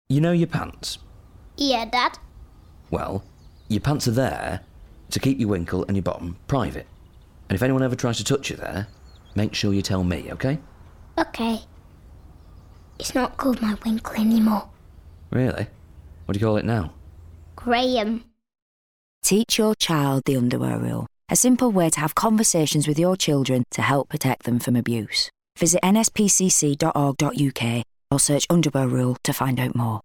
You know your pants? Yeah, Dad. Well, your pants are there to keep your winkle and your bottom private. And if anyone ever tries to touch you there, make sure you tell me, okay? Okay. It's not called my winkle anymore. Really? What do you call it now? Graham. Teach your child the underwear rule, a simple way to have conversations with your children to help protect them from abuse. Visit nspcc.org.uk or search underwear rule to find out more.